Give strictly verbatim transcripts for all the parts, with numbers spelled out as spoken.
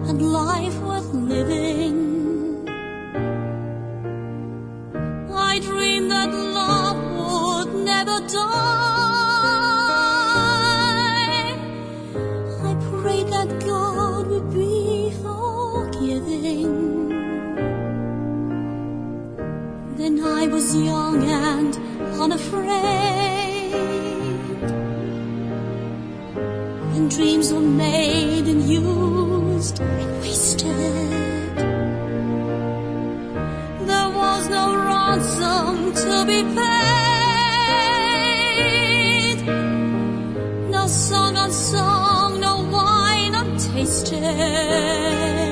and life worth living. I dreamed that love would never die. I prayed that God would be forgiving. Then I was young and unafraid, and dreams were made and used and wasted. There was no ransom to be paid, no song unsung, no wine untasted.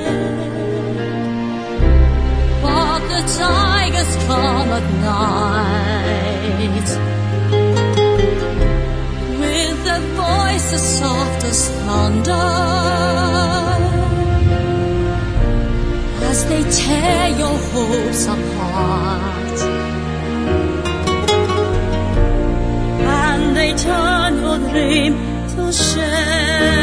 But the tigers come at night, with their voices soft as thunder, as they tear your hopes apart, and they turn your dream to shame.